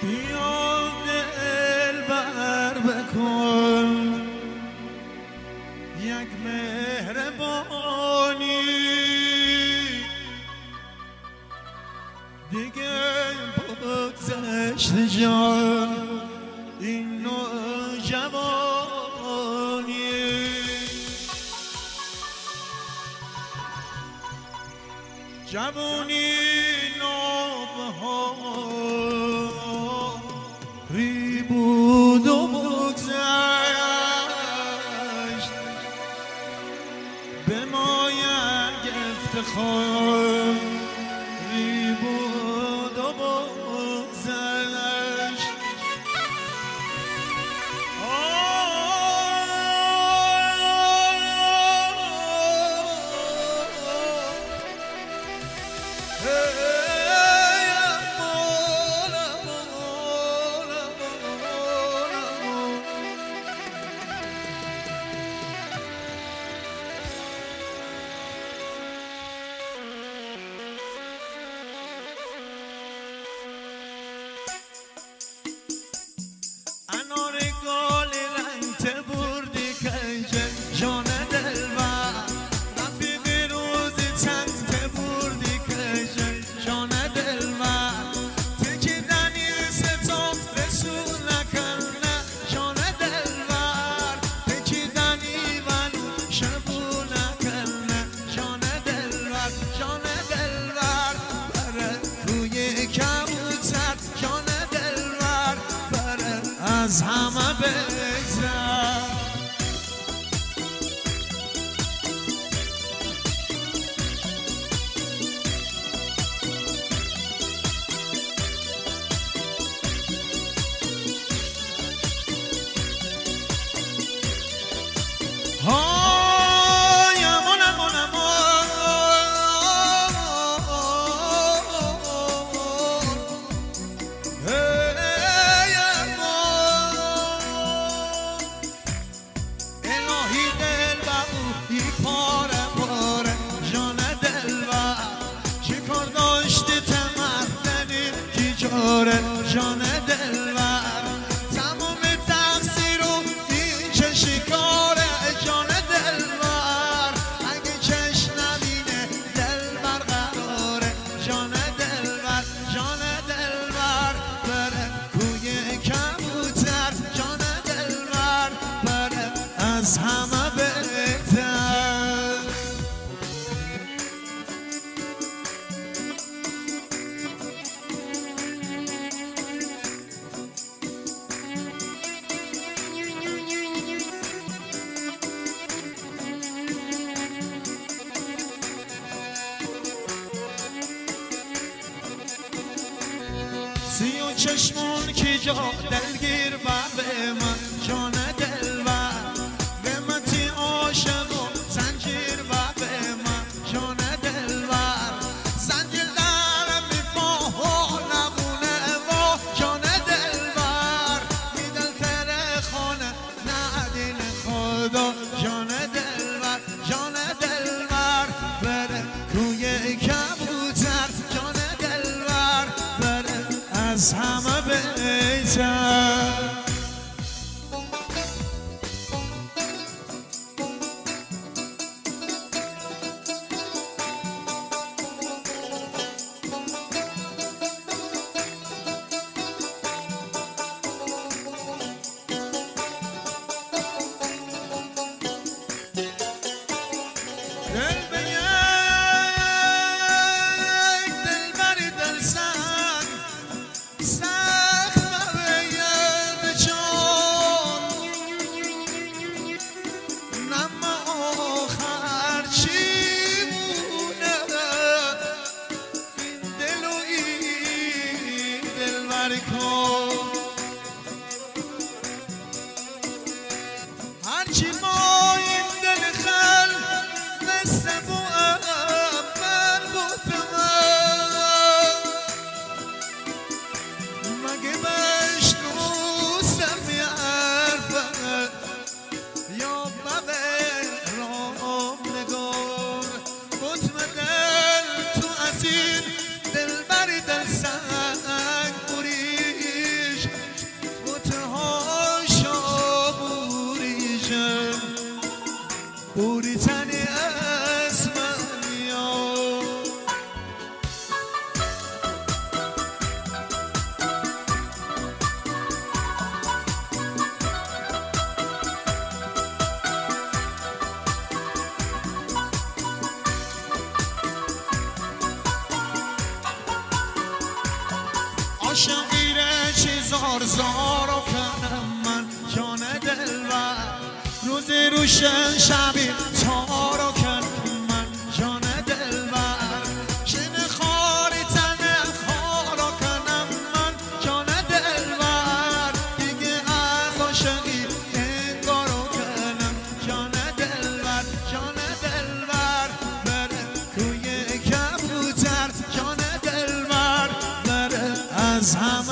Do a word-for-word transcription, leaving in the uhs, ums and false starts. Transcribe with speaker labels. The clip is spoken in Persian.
Speaker 1: بیا دلبر بکن یک مهربانی دیگه بگذشت جان این نوجوانی جوانی نابهاری بود و بگذشت به مایه افتخاری بود و بگذشت انار گل رنگ بردی کنجه جان دلبر رفیق روز چند بردی کنجه جان دلبر تکیدنی ستم رسول نکنه جان دلبر تکیدنی ونو شبول نکنه جان دلبر جان دلبر بره روی کبوتر جان دلبر بره از همه بهتر های امون امون امون هی امون الهی دلبر ای پاره پاره جان دلبر چه کار داشتی تمردنی کی جاره جان دلبر تمام تقصیر و این چه شکاره جان دلبر اگه چش نبینه دلبر قراره جان دلبر جان دلبر بره کوی کبوتر جان دلبر بره از همه بهتر سی و چشمون کی جا دلگیر به من جان دلبر قیمتی عاشق و زنجیر به من جان دلبر زنجیر درم میپاه و نبونه و جان دلبر میدل تره خانه ندین خدا جان دلبر جان دلبر بره کوی کبوتر جان دلبر بره از همه بهتر دل به یک دلبری دلسنگ سخت به ید جان نما آخر چی مونه این دل و این دلبر کن هرچی ما این دل خل مثل بو اول بودم مگه بشنوسم یارفه یا ببر رام نگار بطم دل تو از این دلبری دل سنگ بوری عاشقیره چی زار زارو کنم من جان دلبر روز روشن شبی تارو کنم من جان دلبر شن خاری تن خارو کنم من جان دلبر دیگه از عاشقی انگارو کنم جان دلبر جان دلبر بره کوی کبوتر جان دلبر بره از همه